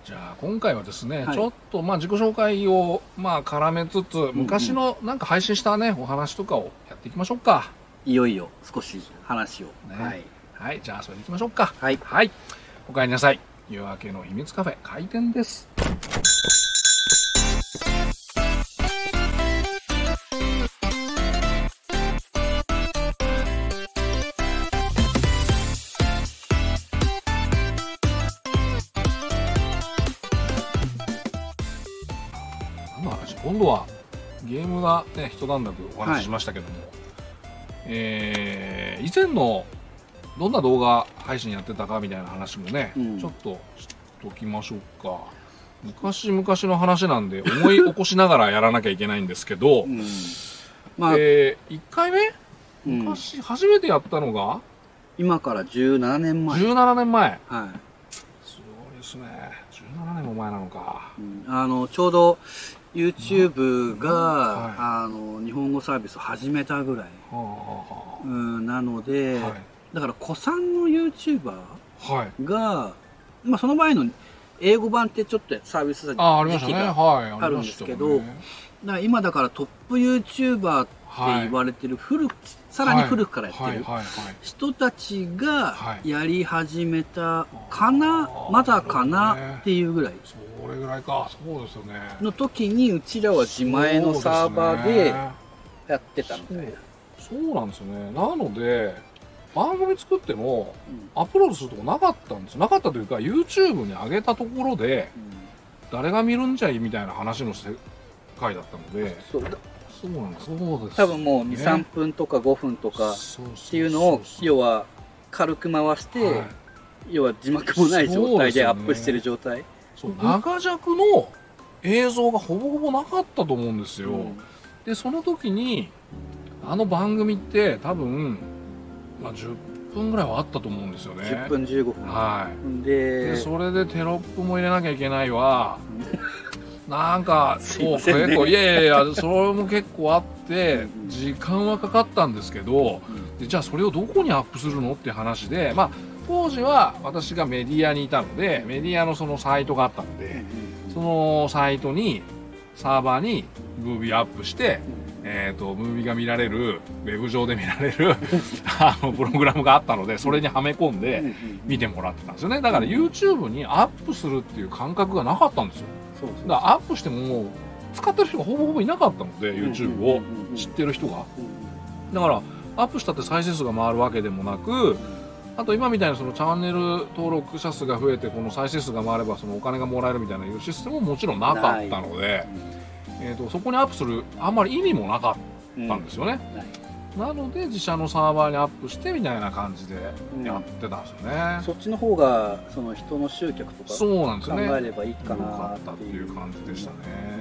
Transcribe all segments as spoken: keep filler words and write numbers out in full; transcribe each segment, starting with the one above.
じゃあ今回はですね、 はい、 ちょっとまあ自己紹介をまあ絡めつつ、うんうん、昔のなんか配信したねお話とかをやっていきましょうか。 いよいよ少し話を、 ね、 はい、 はい、じゃあそれでいきましょうか。 はい、 はい、おかえりなさい。夜明けの秘密カフェ開店です。今度はゲームがね一段落お話ししましたけども、はい、えー、以前のどんな動画配信やってたかみたいな話もね、うん、ちょっとしときましょうか。昔々の話なんで思い起こしながらやらなきゃいけないんですけど、うん、まあ、えー、いっかいめ昔、うん、初めてやったのが今からじゅうななねんまえ。 じゅうななねんまえ、 はい、 すごいですね。じゅうななねんも前なのか、 うん、あのちょうどYouTube が、はい、あの日本語サービスを始めたぐらい、はあ、うん、なので、はい、だから古参の YouTuber が、はい、まあ、その前の英語版ってちょっとサービス時期があるんですけど、だから今だからトップ YouTuber って言われてる古く、はい、さらに古くからやってる人たちがやり始めたかな、まだかなっていうぐらい。 それぐらいか。そうですよね。 の時にうちらは自前のサーバーでやってたみたいな。 そう、そうなんですよね。なので番組作ってもアップロードするとこなかったんですよ。なかったというか YouTube に上げたところで誰が見るんじゃいみたいな話の世界だったので。そうだ。そうなんです。そうです。 多分もうに、さんぷんとかごふんとかっていうのを要は軽く回して、はい、要は字幕もない状態でアップしてる状態。 そう長尺の映像がほぼほぼなかったと思うんですよ、うん、でその時にあの番組って多分、まあ、じゅっぷんぐらいはあったと思うんですよね。 じゅっぷんじゅうごふん、 はい、で, でそれでテロップも入れなきゃいけないわなんかそう結構いやいやいやそれも結構あって時間はかかったんですけど、でじゃあそれをどこにアップするのって話で、まあ当時は私がメディアにいたのでメディアのそのサイトがあったので、そのサイトにサーバーにムービーアップして、えーとムービーが見られるウェブ上で見られるあのプログラムがあったのでそれにはめ込んで見てもらってたんですよね。だから YouTube にアップするっていう感覚がなかったんですよ。だからアップしてももう使ってる人がほぼほぼいなかったので YouTube を知ってる人が、だからアップしたって再生数が回るわけでもなく、あと今みたいなそのチャンネル登録者数が増えてこの再生数が回ればそのお金がもらえるみたいないうシステムももちろんなかったので、えーとそこにアップするあんまり意味もなかったんですよね、うん、なので自社のサーバーにアップしてみたいな感じでやってたんですよね、うん、 そっちの方がその人の集客とかそうなんですよね、 考えればいいかなっていう感じでしたね、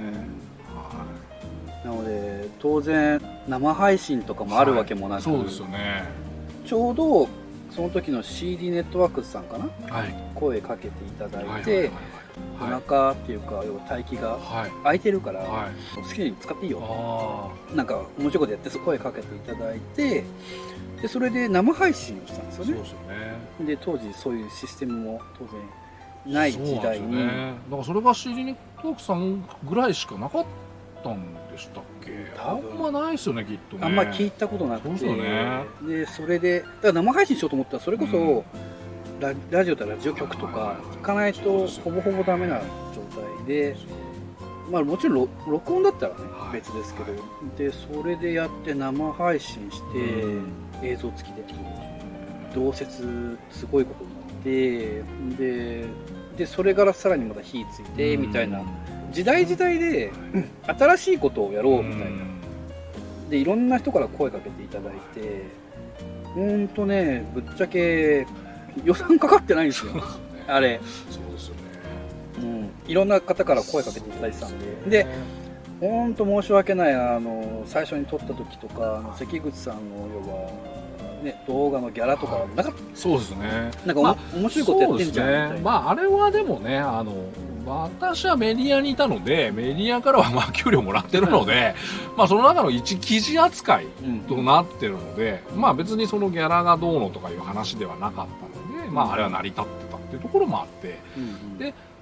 うん、はい、なので当然生配信とかもあるわけもなく、 はい、そうですよね。 ちょうどその時の シーディー ネットワークスさんかな、はい、声かけていただいて、お腹っていうか要は待機が空いてるから、はい、好きに使っていいよなんか面白いことやって声かけていただいて、でそれで生配信をしたんですよね。そうですよね。で当時そういうシステムも当然ない時代に、ね、 だからそれが シーディー ネットワークスさんぐらいしかなかったんでしたっけ。あんまないですよねきっとね。 あんま聞いたことなくて、 そうですよね。でそれでだから生配信しようと思ったらそれこそ、うん、ラ, ラジオとラジオ局とか行かないとほぼほぼダメな状態で、まあもちろん録音だったらね別ですけど、でそれでやって生配信して映像付きで同説すごいことになってででそれからさらにまた火ついてみたいな時代時代で新しいことをやろうみたいなでいろんな人から声かけていただいて、ほんとねぶっちゃけ予算かかってないんですよあれ。 そうですよね、 うん、いろんな方から声かけていただいてたんで、でほんと申し訳ない、あの最初に撮った時とかあの関口さんの要は、ね、動画のギャラとかなかった、 そうですね、 なんか、まあ、面白いことやってんじゃんみたいな、 ね、まああれはでもね、あの私はメディアにいたのでメディアからはまあ給料もらってるのでまあその中の一記事扱いとなってるので、うん、まあ別にそのギャラがどうのとかいう話ではなかったので、まああれは成り立ってたっていうところもあって、うんうん、で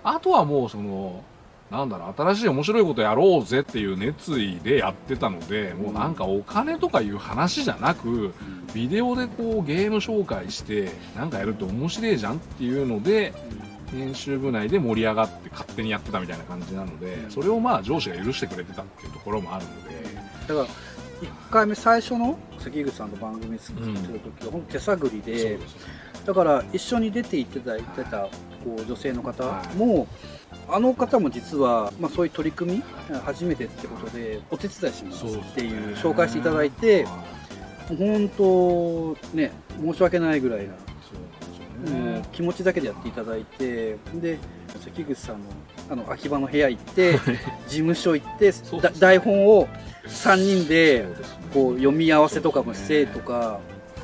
あとはもうそのなんだろう、新しい面白いことやろうぜっていう熱意でやってたので、もうなんかお金とかいう話じゃなく、ビデオでこうゲーム紹介してなんかやると面白いじゃんっていうので、編集部内で盛り上がって勝手にやってたみたいな感じなので、それをまあ上司が許してくれてたっていうところもあるので。 だからいっかいめ最初の関口さんの番組作ってる時は本当手探りで、だから一緒に出ていただいてたこう女性の方も、あの方も実は、まあ、そういう取り組み初めてってことでお手伝いしますっていう紹介していただいて、本当ね申し訳ないぐらいな、もう気持ちだけでやっていただいて、で関口さんのあの秋葉の部屋行って事務所行って台本をさんにんでこう読み合わせとかもしてとか。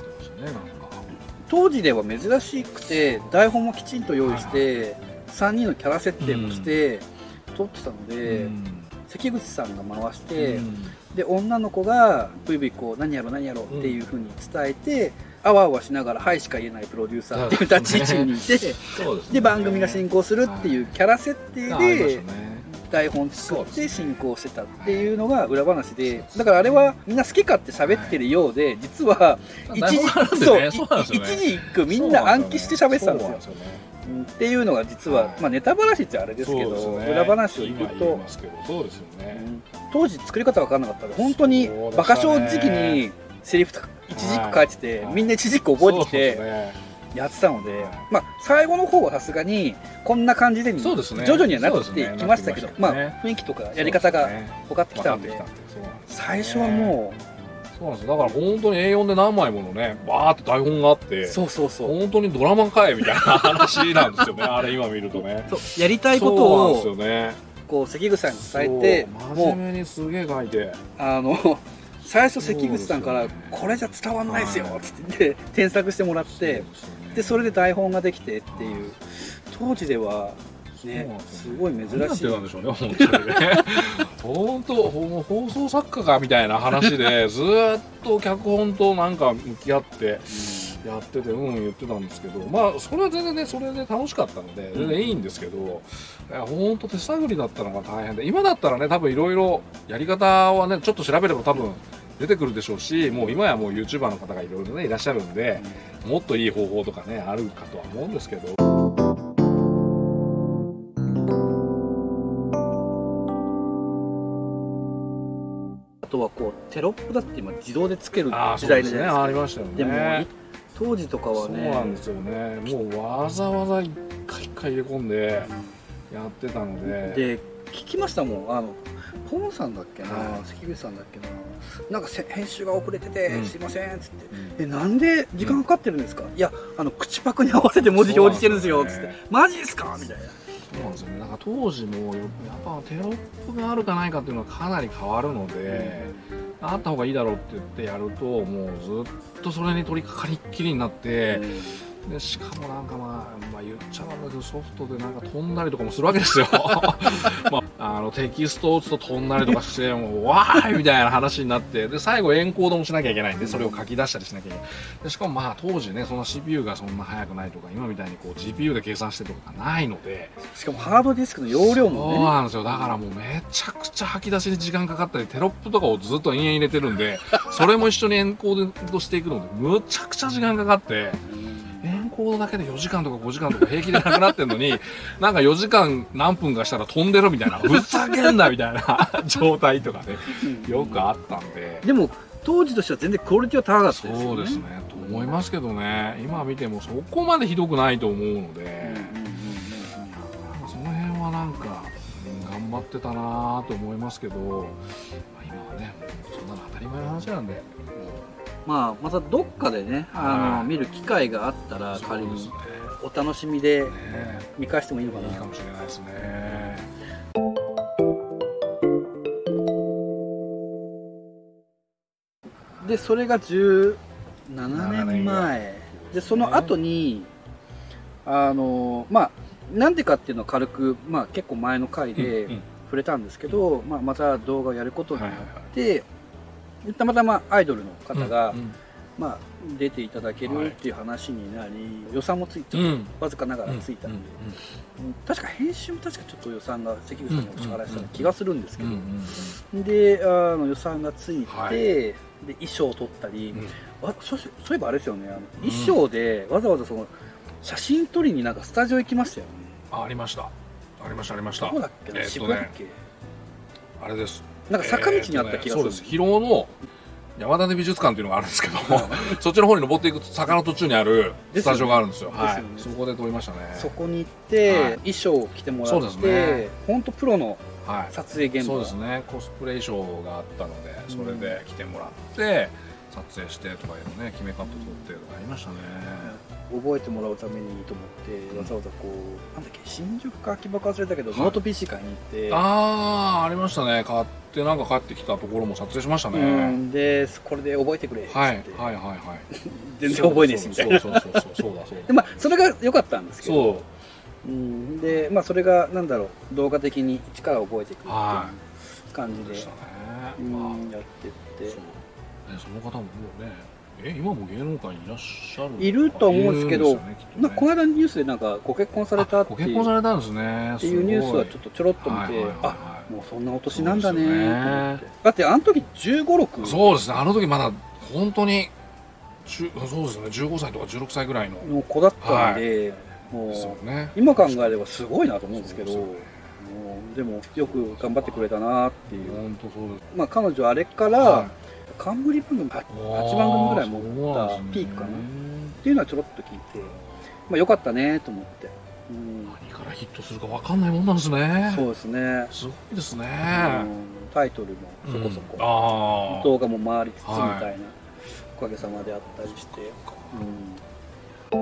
当時では珍しくて台本もきちんと用意してさんにんのキャラ設定もして撮ってたので、関口さんが回して、で女の子がブイブイこう何やろ何やろっていう風に伝えて、あわあわしながら「はい」しか言えないプロデューサーっていう立ち位置にいて、で番組が進行するっていうキャラ設定で台本作って進行してたっていうのが裏話で、だからあれはみんな好き勝手喋ってるようで、実は一時そう一時一句みんな暗記して喋ってたんですよ。っていうのが実は、まあネタ話ってあれですけど、裏話を言うと、当時作り方分からなかったので、本当にバカ正直にセリフ一字一句書いてて、みんな一字一句覚えてきて。やってたので、まあ最後の方はさすがにこんな感じで徐々にはなってきましたけど、まあ雰囲気とかやり方が分かってきたので、最初はもうそうなんですよ。だから本当に エーよん で何枚ものねバーって台本があって、 そうそうそう本当にドラマかいみたいな話なんですよねあれ今見るとね。 そうやりたいことをこう関口さんに伝えて、 真面目にすげえ書いて、 あの最初関口さんから「これじゃ伝わんないですよ」って添削してもらって、でそれで台本ができてっていう、当時ではねすごい珍しい。 なんてなんでしょうね本当にね。本当放送作家かみたいな話でずっと脚本となんか向き合ってやっててうん言ってたんですけど、まあそれは全然ねそれで楽しかったので全然いいんですけど、本当手探りだったのが大変で、今だったらね多分いろいろやり方はねちょっと調べれば多分出てくるでしょうし、もう今やもう YouTuber の方がいろいろねいらっしゃるんで、もっといい方法とかねあるかとは思うんですけど。 あとはこうテロップだって今自動でつける時代じゃないですか。 ありましたよね。 でも当時とかはね、 そうなんですよね。もうわざわざ一回一回入れ込んでやってたので。 で聞きましたもん、あのポンさんだっけな、関口さんだっけな、なんか編集が遅れてて、うん、すいませんっつって、うん、えなんで時間かかってるんですか、うん、いやあの口パクに合わせて文字表示してるんですよっつって、マジですかみたいな。 そうなんですよね。なんか当時もやっぱテロップがあるかないかっていうのはかなり変わるので、うん、あった方がいいだろうって言ってやるともうずっとそれに取り掛かりっきりになって、うん、でしかもなんかまあ、まあ、言っちゃうんだけどソフトでなんか飛んだりとかもするわけですよ。まあ、あのテキストを打つと飛んだりとかしてもうわーいみたいな話になって、で最後エンコードもしなきゃいけないんでそれを書き出したりしなきゃいけない。でしかもまあ当時ねそんな シーピーユー がそんな速くないとか今みたいにこう ジーピーユー で計算してるとかないので、 しかもハードディスクの容量もね、 そうなんですよ。だからもうめちゃくちゃ吐き出しに時間かかったり、テロップとかをずっと延々入れてるんでそれも一緒にエンコードしていくのでむちゃくちゃ時間かかって、エンコードだけでよじかんとかごじかんとか平気でなくなってるのになんかよじかん何分かしたら飛んでるみたいな、ふざけんなみたいな状態とかねよくあったんで。 でも当時としては全然クオリティは高かったですよね。 そうですねと思いますけどね、今見てもそこまでひどくないと思うので、その辺はなんか頑張ってたなと思いますけど、今はねそんなの当たり前の話なんで。 まあ、またどっかでね、あの見る機会があったら仮にお楽しみで見返してもいいのかな。 いいかもしれないですね。 でそれがじゅうななねんまえで、その後にあのまあなんでかっていうのは軽く、まあ、結構前の回で触れたんですけど、まあ、また動画をやることになって、たまたまアイドルの方が、 まあ出ていただけるっていう話になり、予算もついて、うん、わずかながらついたんで、うんうんうん、確か編集も確かちょっと予算が関口さんにお支払いしたような気がするんですけど、であの予算がついて、はい、で衣装を撮ったり、うん、あそそういえばあれですよね、あの衣装でわざわざその写真撮りになんかスタジオ行きましたよね。 あ、ありましたありましたありました。 どこだっけな、えー、渋谷だっけ、 あれです、 なんか坂道にあった気がする、えーね、そうです、 広尾の山種美術館っていうのがあるんですけどそっちの方に登っていく坂の途中にあるスタジオがあるんですよ。はい、そこで撮りましたね。 そこに行って、はい、衣装を着てもらって、本当、ね、プロの撮影現場、 はい、そうですね、コスプレ衣装があったのでそれで着てもらって撮影してとかいうね、決めカット撮ってとかありましたね。 覚えてもらうためにと思ってわざわざこう、なんだっけ、新宿か秋葉か忘れたけど、はい、ノート ピーシー 買いに行って、 ああありましたね、買ってなんか帰ってきたところも撮影しましたね。 うん、でこれで覚えてくれって、 はいはいはいはい全然覚えねえしみたいな。 そうそうそうそうそうだそうだで、まあそれが良かったんですけど、そう、うん、でまあそれがなんだろう、動画的に一から覚えていくっていう感じで、はい、うん、やってって、そう、 ね、その方ももうね、え今も芸能界にいらっしゃるいると思うんですけど、ねね、この間ニュースでなんかご結婚されたっていう、 ご結婚されたんですねっていうニュースはちょっとちょろっと見て、はいはいはいはい、あ、もうそんなお年なんだねと思って。だってあの時じゅうご、ろく、 そうですね、あの時まだ本当にそうですね、じゅうごさいとかじゅうろくさいぐらいのの子だったんで、はい、もう、ね、今考えればすごいなと思うんですけど、もうでもよく頑張ってくれたなっていう。 本当そうです。 まあ彼女あれから、はい、冠番組はちばんぐみぐらい持ったピークかなっていうのはちょろっと聞いて、まあ良かったねと思って、 うん、何からヒットするか分かんないもんなんですね。 そうですね、すごいですね、 うん、タイトルもそこそこ、うん、あ動画も回りつつみたいな、はい、おかげさまであったりして、うん、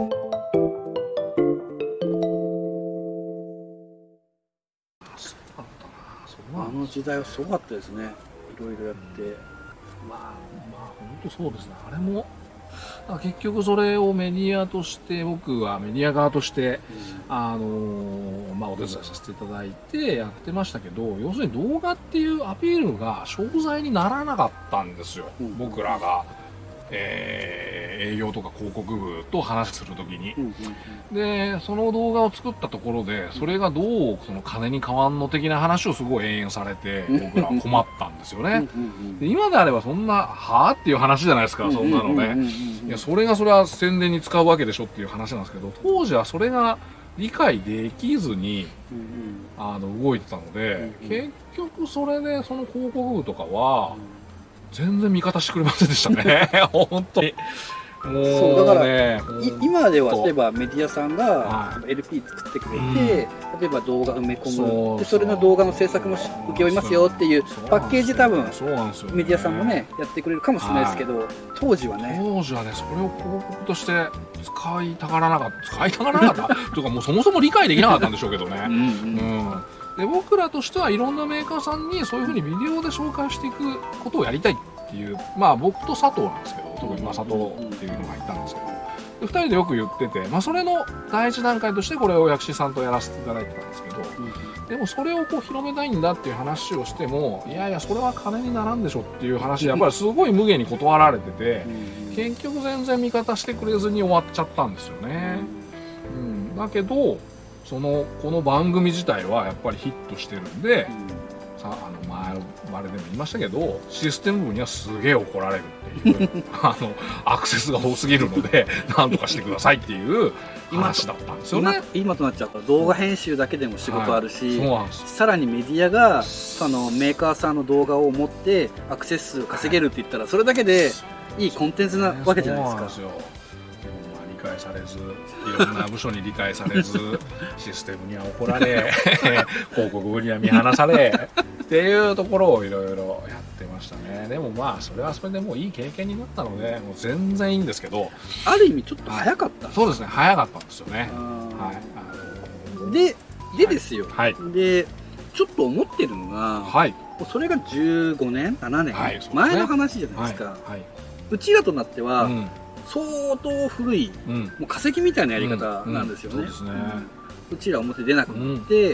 あの時代はすごかったですね、いろいろやって、うん、 まあまあ本当そうですね、あれも結局それをメディアとして僕はメディア側として、うん、あのまあお手伝いさせていただいてやってましたけど、要するに動画っていうアピールが商材にならなかったんですよ、うん、僕らが、えー、営業とか広告部と話するときに、うん、でその動画を作ったところでそれがどうその金に変わんの的な話をすごい延々されて僕らは困ったんですよね。で今であればそんなはあっていう話じゃないですか、そんなのね。いやそれがそれは宣伝に使うわけでしょっていう話なんですけど、当時はそれが理解できずにあの動いてたので、結局それでその広告部とかは全然味方してくれませんでしたね本当に。もうね、 そうだから今では例えばメディアさんが エルピー 作ってくれて、うん、例えば動画埋め込む、そうでそれの動画の制作も請け負いますよっていうパッケージ多分メディアさんもねやってくれるかもしれないですけど、はい、当時はね当時はねそれを広告として使いたがらなかった使いたがらなかったというかもうそもそも理解できなかったんでしょうけどね。うん、うんうんで僕らとしてはいろんなメーカーさんにそういうふうにビデオで紹介していくことをやりたいっていう、まあ僕と佐藤なんですけど、特にまあ佐藤っていうのがいたんですけど、でふたりでよく言ってて、まあそれの第一段階としてこれを薬師さんとやらせていただいてたんですけど、でもそれをこう広めたいんだっていう話をしても、いやいやそれは金にならんでしょっていう話でやっぱりすごい無限に断られてて、結局全然味方してくれずに終わっちゃったんですよね。うん、だけどそのこの番組自体はやっぱりヒットしてるんで、うん、さあの前あれでも言いましたけどシステム部にはすげえ怒られるっていうあのアクセスが多すぎるのでなんとかしてくださいっていう話だったんですよね。 今, 今となっちゃったら動画編集だけでも仕事あるし、はい、さらにメディアがそのメーカーさんの動画を持ってアクセス数を稼げるって言ったらそれだけでいいコンテンツなわけじゃないですか。そうなんですよ。 理解されずいろんな部署に理解されずシステムには怒られ広告部には見放されっていうところをいろいろやってましたね。でもまあそれはそれでもういい経験になったのでもう全然いいんですけど、 ある意味ちょっと早かった。 そうですね、早かったんですよね。はい、 あのででですよ、はい、でちょっと思ってるのが、はい、それがじゅうごねんななねん、はい、前の話じゃないですか、はいはい、うちらとなっては、うん、相当古い、うん、もう化石みたいなやり方なんですよね。うちら表出なくなって、うん、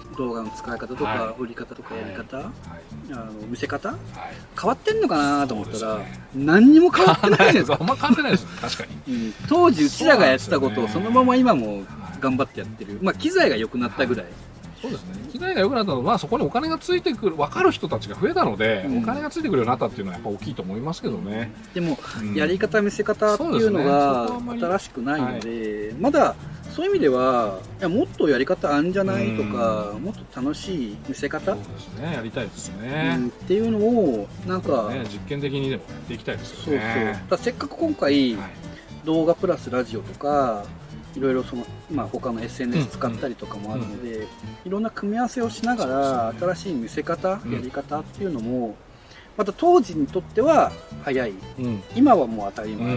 動画の使い方とか、 はい、 売り方とかやり方、はい、あの見せ方、はい、 変わってんのかなと思ったら、ね、何にも変わってないじゃないですか。 あんま変わってないですね、確かに、 うん、当時うちらがやってたことをそのまま今も頑張ってやってる、まあ機材が良くなったぐらい、はい、 そうですね、機材が良くなったのは、まあ、そこにお金がついてくる分かる人たちが増えたので、うん、お金がついてくるようになったっていうのはやっぱ大きいと思いますけどね。 でも、うん、やり方見せ方っていうのが新しくないので、まだそういう意味ではいやもっとやり方あるんじゃないとか、もっと楽しい見せ方、 そうですね、やりたいですね、 うん、っていうのをなんか、 ね、実験的にでもやっていきたいですよね。 そうそう、だせっかく今回、はい、動画プラスラジオとかいろいろその、まあ、他の エスエヌエス 使ったりとかもあるので、うんうん、いろんな組み合わせをしながら、ね、新しい見せ方、うん、やり方っていうのもまた当時にとっては早い、うん、今はもう当たり前、うん、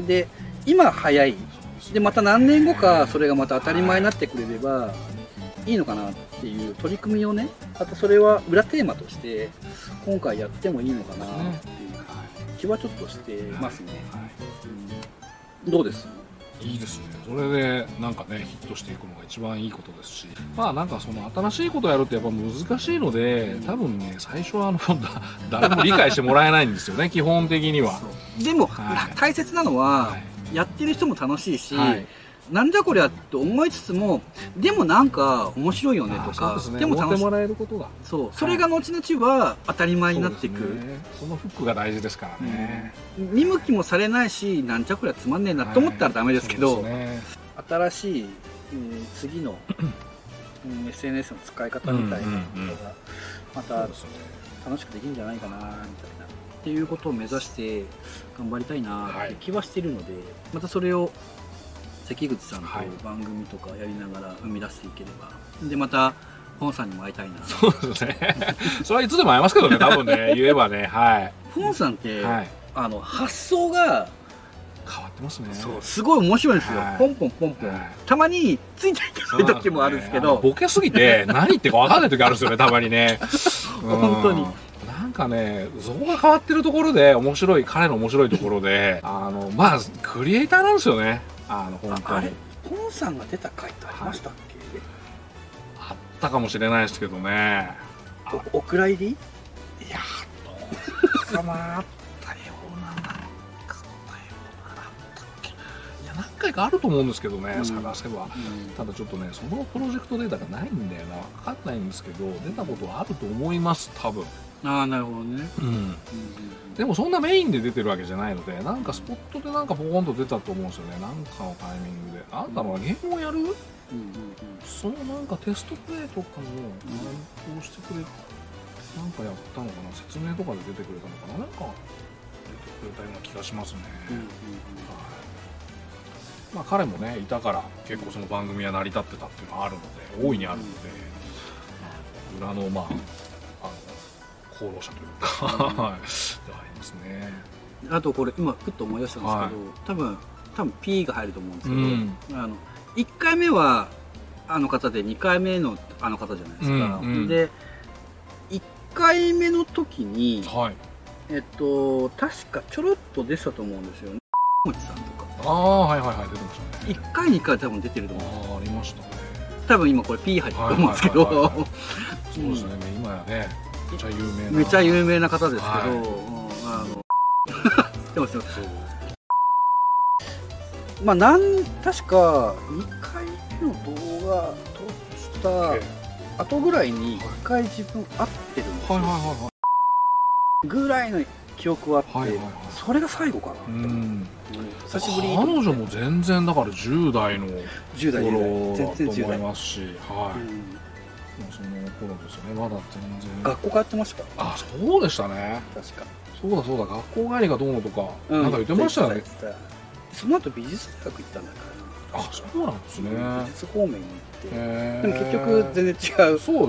で今早いでまた何年後かそれがまた当たり前になってくれればいいのかなっていう取り組みをね、またそれは裏テーマとして今回やってもいいのかなっていう気はちょっとしてますね、うん、どうです？ いいですね。それでなんかねヒットしていくのが一番いいことですし、まあなんかその新しいことをやるってやっぱ難しいので、多分ね最初はあの誰も理解してもらえないんですよね基本的には。 でも、はい、大切なのは、はい、やってる人も楽しいし、はい、なんじゃこりゃって思いつつもでもなんか面白いよねとか、 で, ね、でも楽しもらえることがそう、それが後々は当たり前になっていく、はい、 そ, ね、そのフックが大事ですからね、 うん、見向きもされないしなんじゃこりゃつまんねえなと思ったらダメですけど、はい、ね、新しい、えー、次の、うん、エスエヌエス の使い方みたいなことがまた楽しくできるんじゃないかなみたいなっていうことを目指して頑張りたいなって気はしているので、はい、またそれを関口さんと番組とかやりながら生み出していければ、はい、でまたフォンさんにも会いたいな。 そうですねそれはいつでも会えますけどね多分ね言えばね、はい、 フォンさんって、はい、あの発想が変わってますね。 そうすごい面白いんですよ、はい、ポンポンポンポン、はい、たまについていけない時もあるんですけど、 ね、ボケすぎて何言ってか分かんない時あるんですよねたまにね本当になんかね像が変わってるところで面白い、彼の面白いところであのまあクリエイターなんですよね。あの本当にあれポンさんが出た回ってありましたっけ、 はい、あったかもしれないですけどね。 お, お蔵入りいやどうかなあったようななんかあったようなあったっけ、いや何回かあると思うんですけどね、うん、探せば、うん、ただちょっとねそのプロジェクトデータがないんだよな、分かんないんですけど出たことはあると思います多分。 ああなるほどね、 うんうんうん、でもそんなメインで出てるわけじゃないので、なんかスポットでなんかポコンと出たと思うんですよね、なんかのタイミングで。あんたのはゲームをやる、うんうんうん、そのなんかテストプレイとかも何をしてくれ、なんかやったのかな、説明とかで出てくれたのかな、なんか出てくれたような気がしますね、うんうんうん、はい、まあ彼もねいたから結構その番組は成り立ってたっていうのはあるので、大いにあるので、うんうん、裏のまあ功労者というか、うん、ではありますね。 あとこれ今ふっと思い出したんですけど、はい、多分多分 P が入ると思うんですけど、うん、あのいっかいめはあの方でにかいめのあの方じゃないですか、うんうん、でいっかいめの時に、はい、えっと確かちょろっと出てたと思うんですよね、もちさんとか。 ああはいはいはい出てましたね。 いっかいにかい多分出てると思うんですよ。 ああありましたね。 多分今これ P 入ってると思うんですけど、 そうですね、今やねめちゃ有名なめちゃ有名な方ですけど、はい、うん、あの知ってますよ。まあなん確かにかいめの動画撮った後ぐらいにいっかい自分会ってるんですよ、はいはいはいはい、ぐらいの記憶はあって、はいはいはい、それが最後かなって、うん、久しぶり。 彼女も全然だからじゅう代の頃じゅう代だと思いますし、はい、うん、その頃ですよね、まだ全然学校通ってました。 あ、そうでしたね、 確か。 そうだそうだ、学校帰りがどうのとか、うん、なんか言ってましたよね。 その後美術大学行ったんだから。 あ、そうなんですね。 美術方面に行って、でも結局全然違う。 そうです。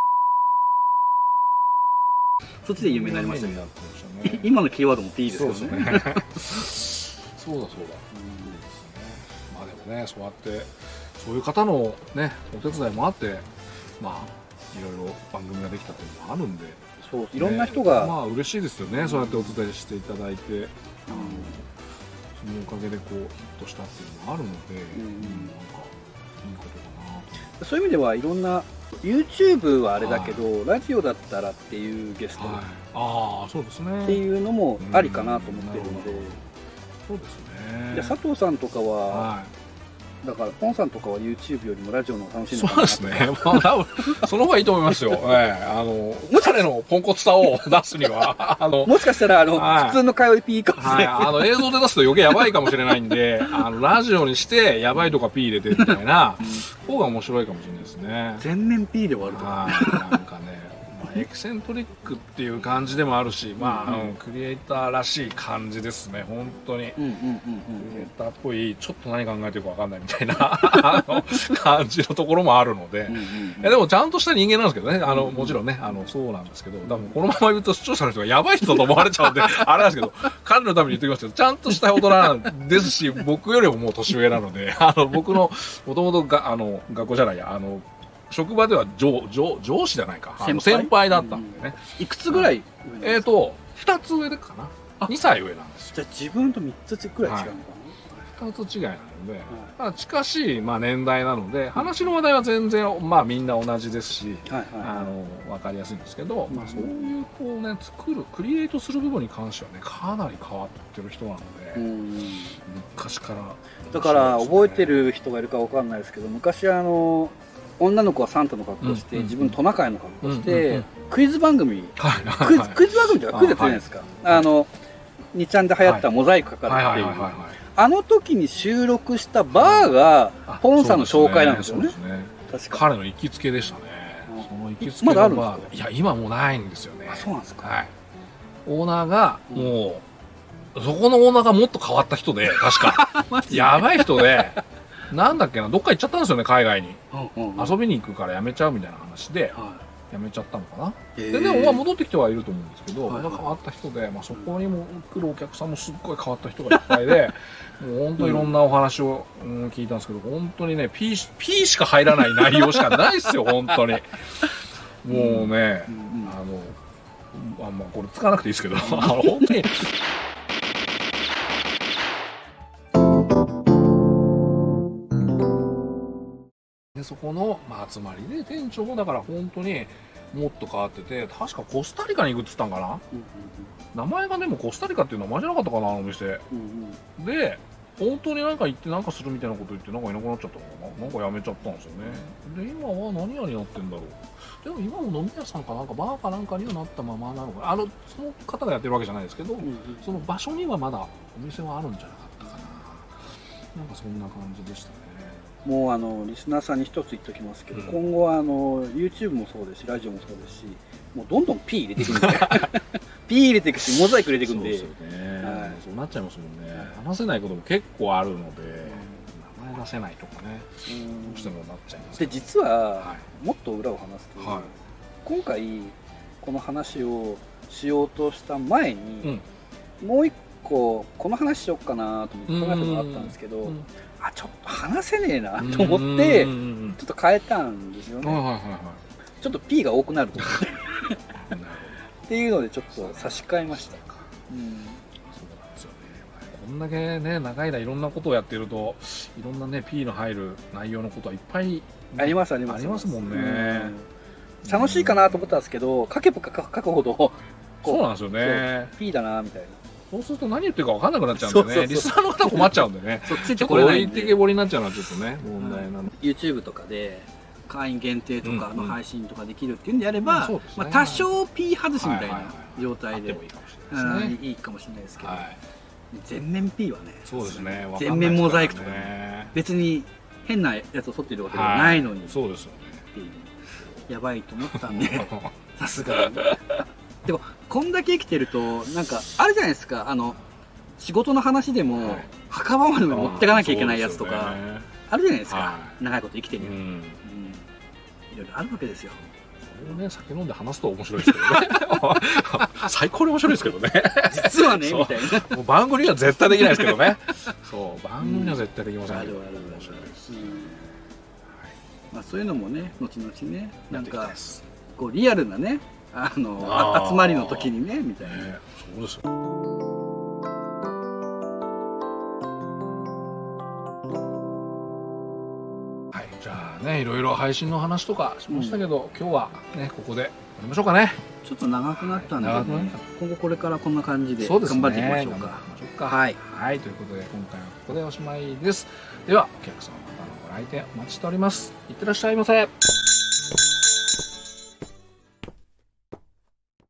そっちで有名になりましたね。今のキーワードも P ですよね。そうだそうだ。うん、ですね。まあでもね、そうやってそういう方のねお手伝いもあって、まあいろいろ番組ができたというのもあるんで、 そう、いろんな人が、 ね、まあ嬉しいですよね、うん、そうやってお伝えしていただいて、うん、あのそのおかげでこうヒットしたっていうのもあるので、うん、なんかいいことかなと。 そういう意味ではいろんな YouTube はあれだけど、はい、ラジオだったらっていうゲスト、はい、 ああそうですねっていうのもありかなと思ってるので、 そうですね。 じゃあ佐藤さんとかは、はい、だからポンさんとかは YouTube よりもラジオの楽しいのかな。 そうですね、まあ、多分その方がいいと思いますよ、ええ、あの彼のポンコツさを出すにはあのもしかしたらあの、はい、普通の会話でピーかもしれない、 はい、あの映像で出すと余計やばいかもしれないんであのラジオにしてやばいとか P 入れてみたいな方が面白いかもしれないですね。 全面 P で終わるとか、 なんかねエキセントリックっていう感じでもあるし、まあ、うん、クリエイターらしい感じですね、本当に。クリエイターっぽい、ちょっと何考えてるか分かんないみたいなあの感じのところもあるので、でもちゃんとした人間なんですけどね、あのもちろんね、あのそうなんですけど、多分このまま言うと視聴者の人がやばい人と思われちゃうんで、あれなんですけど、彼のために言っておきますけど、ちゃんとした大人なんですし、僕よりももう年上なので、あの僕のもともとがあの学校じゃないや、あの職場では 上, 上, 上司じゃないか先 輩, 先輩だったんでね、 うん、いくつぐらい上えっ、ー、とふたつ上でかな、にさい上なんですよ。 じゃあ自分とみっつぐらい違うのかな、はい、 ふたつ違いなので、はい、近しい、まあ、年代なので話の話題は全然、まあ、みんな同じですし、はいはいはい、あの分かりやすいんですけど、まあ、そういうこうね作るクリエイトする部分に関してはねかなり変わってる人なので、うん、昔からだから覚えてる人がいるか分かんないですけど、昔あの女の子はサンタの格好して、うんうん、自分トナカイの格好して、うんうんうん、クイズ番組、はいはいはい、クイズ、クイズ番組とかクイズやってるじゃないですか、あ、はい、あのにちゃんで流行ったモザイクかかるっていう、あの時に収録したバーがポンさんの紹介なんですよね。 確か彼の行きつけでしたね、うん、その行きつけのバー、まだあるんですか？ いや今もうないんですよね。 あ、そうなんですか、 はい、オーナーがもう、うん、そこのオーナーがもっと変わった人で確かやばい人でなんだっけな、どっか行っちゃったんですよね、海外に、うんうんうん、遊びに行くからやめちゃうみたいな話で、はい、やめちゃったのかな、ででもまあ戻ってきてはいると思うんですけど、はいはい、変わった人で、まあ、そこにも来るお客さんもすっごい変わった人がいっぱいでもう本当いろんなお話を、うん、聞いたんですけど、本当にね P, P しか入らない内容しかないですよ本当にもうね、うんうん、あのあんまこれ使わなくていいですけど本当にでそこの、まあ、集まりで店長もだから本当にもっと変わってて、確かコスタリカに行くっつったんかな、うんうんうん、名前がでもコスタリカっていう名前じゃなかったかなあのお店、うんうん、で本当になんか行ってなんかするみたいなこと言ってなんかいなくなっちゃったのかな、なんかやめちゃったんですよね。で今は何屋になってんだろう、でも今も飲み屋さんかなんかバーかなんかにはなったままなのかな、あのその方がやってるわけじゃないですけど、うんうん、その場所にはまだお店はあるんじゃなかったかな、なんかそんな感じでしたね。 もうあのリスナーさんに一つ言っておきますけど、うん、今後はあの YouTube もそうですしラジオもそうですし、もうどんどん P 入れていくんでP 入れていくしモザイク入れていくんで、そうですよね、はい、そうなっちゃいますもんね、はい、話せないことも結構あるので、うん、名前出せないとかね、うん、どうしてもなっちゃいますけど、で実は、はい、もっと裏を話すと、はい、今回この話をしようとした前に、うん、もう一個この話しようかなと思って考えてもらったんですけど、うん、あちょっと話せねえなと思ってちょっと変えたんですよね、はいはいはい、ちょっと P が多くなるとっていうのでちょっと差し替えました、うん、そうなんですよね。こんだけね長い間いろんなことをやってるといろんなね P の入る内容のことはいっぱい、ね、 ありますありますありますもんね、 うん、楽しいかなと思ったんですけど書けば書くほどそうなんですよね P だなみたいな、 そうすると何言ってるか分かんなくなっちゃうんでね、リスナーの方困っちゃうんでねちょっと置いてけぼりになっちゃうのはちょっとね問題なんで、 うん、YouTube とかで会員限定とかの配信とかできるっていうんであれば、うんうん、まあ、多少 P 外しみたいな状態でいいかもしれないですけど、はい、全面 P はね、 そうですね、 全面モザイクとかね、別に変なやつを撮ってるわけではないのに、はい、 そうですよね、 やばいと思ったんでさすがにでもこんだけ生きてるとなんかあるじゃないですか、あの仕事の話でも、はい、墓場まで持ってかなきゃいけないやつとかあるじゃないですか、はい、長いこと生きてるよ、うんうん、いろいろあるわけですよ。 それをね酒飲んで話すと面白いですけどね最高に面白いですけどね実はねみたいな、 もう番組には絶対できないですけどねそう番組には絶対できませんけど、うん、面白いです、うん、 まあ、そういうのもね後々ねなんかこうリアルなねあのあ集まりの時にねみたいな、ね、 そうですよ。はい、じゃあね、いろいろ配信の話とかしましたけど、うん、今日はねここで終わりましょうかね。 ちょっと長くなったんで、ね、今後これからこんな感じで頑張っていきましょうか。 はい、はい、ということで今回はここでおしまいです。ではお客様またのご来店お待ちしております。いってらっしゃいませ。